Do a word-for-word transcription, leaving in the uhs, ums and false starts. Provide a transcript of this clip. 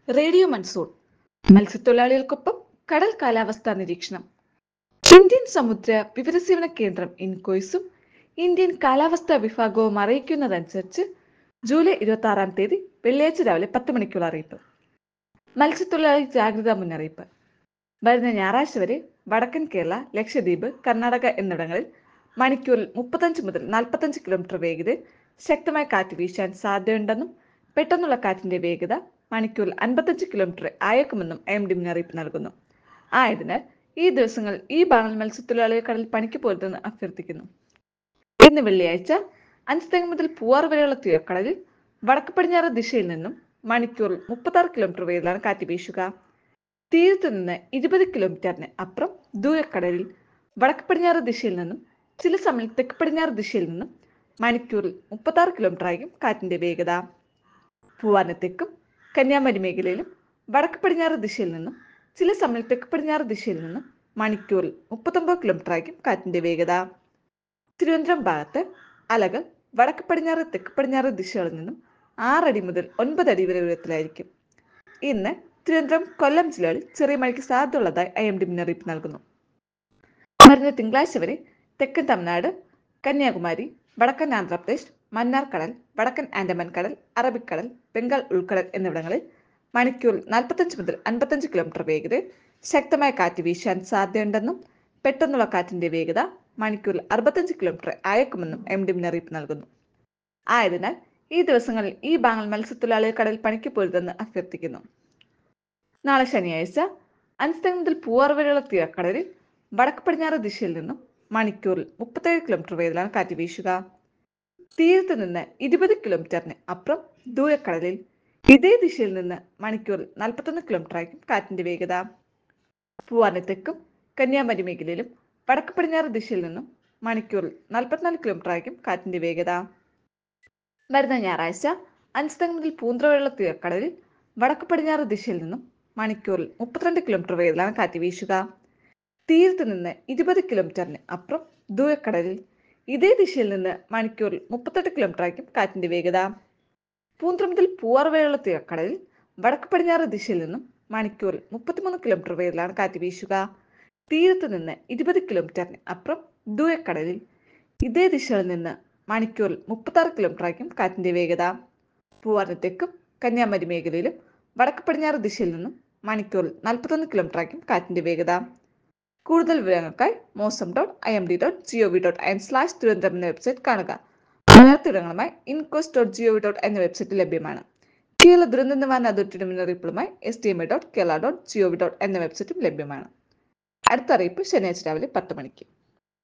Radio monsoon മത്സ്യത്തൊഴിലാളികൾക്കൊപ്പം കടൽ കാലാവസ്ഥാ നിരീക്ഷണം. ഇന്ത്യൻ സമുദ്ര വിവരസേവന കേന്ദ്രം ഇൻകോയ്സും ഇന്ത്യൻ കാലാവസ്ഥാ വിഭാഗവും അറിയിക്കുന്നതനുസരിച്ച് ജൂലൈ ഇരുപത്തി ആറാം തീയതി വെള്ളിയാഴ്ച രാവിലെ പത്ത് മണിക്കുള്ള അറിയിപ്പ്. മത്സ്യത്തൊഴിലാളി ജാഗ്രതാ മുന്നറിയിപ്പ്. വരുന്ന ഞായറാഴ്ച വരെ വടക്കൻ കേരള, ലക്ഷദ്വീപ്, കർണാടക എന്നിവിടങ്ങളിൽ മണിക്കൂറിൽ മുപ്പത്തഞ്ച് മുതൽ നാൽപ്പത്തഞ്ച് കിലോമീറ്റർ വേഗതയിൽ ശക്തമായ കാറ്റ് വീശാൻ സാധ്യതയുണ്ടെന്നും പെട്ടെന്നുള്ള കാറ്റിന്റെ വേഗത മണിക്കൂറിൽ അൻപത്തഞ്ച് കിലോമീറ്റർ ആയേക്കുമെന്നും എം ഡി മുന്നറിയിപ്പ് നൽകുന്നു. ആയതിനാൽ ഈ ദിവസങ്ങൾ ഈ ഭാഗങ്ങൾ മത്സ്യത്തൊഴിലാളികൾ കടലിൽ പണിക്ക് പോരുതെന്ന് അഭ്യർത്ഥിക്കുന്നു. ഇന്ന് വെള്ളിയാഴ്ച അഞ്ചുതെങ്ങ് മുതൽ പൂവാർ വരെയുള്ള തീരക്കടലിൽ വടക്ക് പടിഞ്ഞാറ് ദിശയിൽ നിന്നും മണിക്കൂറിൽ മുപ്പത്തി ആറ് കിലോമീറ്റർ വേഗത്തിലാണ് കാറ്റ് വീശുക. തീരത്തു നിന്ന് ഇരുപത് കിലോമീറ്ററിന് അപ്പുറം ദൂരക്കടലിൽ വടക്ക് പടിഞ്ഞാറ് ദിശയിൽ നിന്നും ചില സമയം തെക്ക് പടിഞ്ഞാറ് ദിശയിൽ നിന്നും മണിക്കൂറിൽ മുപ്പത്തി ആറ് കിലോമീറ്റർ ആയിരിക്കും കാറ്റിന്റെ വേഗത. പൂവാറിന് തെക്കും കന്യാകുമാരി മേഖലയിലും വടക്ക് പടിഞ്ഞാറ് ദിശയിൽ നിന്നും ചില സമയം തെക്ക് പടിഞ്ഞാറ് ദിശയിൽ നിന്നും മണിക്കൂറിൽ മുപ്പത്തൊമ്പത് കിലോമീറ്റർ ആയിരിക്കും കാറ്റിന്റെ വേഗത. തിരുവനന്തപുരം ഭാഗത്ത് അലകൾ വടക്ക് പടിഞ്ഞാറ് തെക്ക് പടിഞ്ഞാറ് ദിശകളിൽ നിന്നും ആറടി മുതൽ ഒൻപത് അടി വരെ ഉയരത്തിലായിരിക്കും. ഇന്ന് തിരുവനന്തപുരം, കൊല്ലം ജില്ലകളിൽ ചെറിയ മഴയ്ക്ക് സാധ്യതയുള്ളതായി ഐ എം ഡി മുന്നറിയിപ്പ് നൽകുന്നു. വരുന്ന തിങ്കളാഴ്ച വരെ തെക്കൻ തമിഴ്നാട്, കന്യാകുമാരി, വടക്കൻ ആന്ധ്രാപ്രദേശ്, മന്നാർ കടൽ, വടക്കൻ ആൻഡമാൻ കടൽ, അറബിക്കടൽ, ബംഗാൾ ഉൾക്കടൽ എന്നിവിടങ്ങളിൽ മണിക്കൂറിൽ നാൽപ്പത്തഞ്ച് മുതൽ അൻപത്തഞ്ച് കിലോമീറ്റർ വേഗതയിൽ ശക്തമായ കാറ്റ് വീശാൻ സാധ്യതയുണ്ടെന്നും പെട്ടെന്നുള്ള കാറ്റിന്റെ വേഗത മണിക്കൂറിൽ അറുപത്തഞ്ച് കിലോമീറ്റർ ആയേക്കുമെന്നും എം ഡി മുന്നറിയിപ്പ് നൽകുന്നു. ആയതിനാൽ ഈ ദിവസങ്ങളിൽ ഈ ഭാഗങ്ങൾ മത്സ്യത്തൊഴിലാളികൾ കടലിൽ പണിക്ക് പോരുതെന്ന് അഭ്യർത്ഥിക്കുന്നു. നാളെ ശനിയാഴ്ച അഞ്ചുതെങ്ങ് മുതൽ പൂവാർ വരെയുള്ള തീരക്കടലിൽ വടക്ക് പടിഞ്ഞാറ് ദിശയിൽ നിന്നും മണിക്കൂറിൽ മുപ്പത്തേഴ് കിലോമീറ്റർ വേഗത്തിലാണ് കാറ്റ് വീശുക. തീരത്ത് നിന്ന് ഇരുപത് കിലോമീറ്ററിന് അപ്പുറം ദൂരക്കടലിൽ ഇതേ ദിശയിൽ നിന്ന് മണിക്കൂറിൽ നാൽപ്പത്തൊന്ന് കിലോമീറ്റർ ആയിരിക്കും കാറ്റിന്റെ വേഗത. പൂവാറിന് തെക്കും കന്യാകുമാരി മേഖലയിലും വടക്ക് പടിഞ്ഞാറ് ദിശയിൽ നിന്നും മണിക്കൂറിൽ നാൽപ്പത്തിനാല് കിലോമീറ്റർ ആയിരിക്കും കാറ്റിന്റെ വേഗത. വരുന്ന ഞായറാഴ്ച അഞ്ചുതെങ്ങ് മുതൽ പൂന്തറ വരെയുള്ള തീരക്കടലിൽ വടക്ക് പടിഞ്ഞാറ് ദിശയിൽ നിന്നും മണിക്കൂറിൽ മുപ്പത്തിരണ്ട് കിലോമീറ്റർ വേഗത്തിലാണ് കാറ്റ് വീശുക. തീരത്ത് നിന്ന് ഇരുപത് കിലോമീറ്ററിന് അപ്പുറം ദൂരക്കടലിൽ ഇതേ ദിശയിൽ നിന്ന് മണിക്കൂറിൽ മുപ്പത്തെട്ട് കിലോമീറ്റർ ആയിരിക്കും കാറ്റിന്റെ വേഗത. പൂന്തറ മുതൽ പൂവാർ വരെയുള്ള തീരക്കടലിൽ വടക്ക് പടിഞ്ഞാറ് ദിശയിൽ നിന്നും മണിക്കൂറിൽ മുപ്പത്തിമൂന്ന് കിലോമീറ്റർ വേഗത്തിലാണ് കാറ്റ് വീശുക. തീരത്ത് നിന്ന് ഇരുപത് കിലോമീറ്ററിന് അപ്പുറം ദൂരക്കടലിൽ ഇതേ ദിശയിൽ നിന്ന് മണിക്കൂറിൽ മുപ്പത്തി ആറ് കിലോമീറ്റർ ആയിരിക്കും കാറ്റിന്റെ വേഗത. പൂവാറിന് തെക്കും കന്യാകുമാരി മേഖലയിലും വടക്ക് പടിഞ്ഞാറ് ദിശയിൽ നിന്നും മണിക്കൂറിൽ നാൽപ്പത്തൊന്ന് കിലോമീറ്റർ ആയിരിക്കും കാറ്റിന്റെ വേഗത. കൂടുതൽ വിവരങ്ങൾക്കായി Mausam dot I M D dot G O V dot in slash Thiruvananthapuram എന്ന വെബ്സൈറ്റ് കാണുക. മലയാളത്തിടങ്ങളുമായി INCOIS dot G O V dot എന്ന വെബ്സൈറ്റ് ലഭ്യമാണ്. കേരള ദുരന്ത നിവാരണ അതോറിറ്റിയുടെ മുന്നറിയിപ്പുകളുമായി S D M A dot Kerala dot G O V dot എന്ന വെബ്സൈറ്റും ലഭ്യമാണ്. അടുത്ത അറിയിപ്പ് ശനിയാഴ്ച രാവിലെ പത്ത് മണിക്ക്.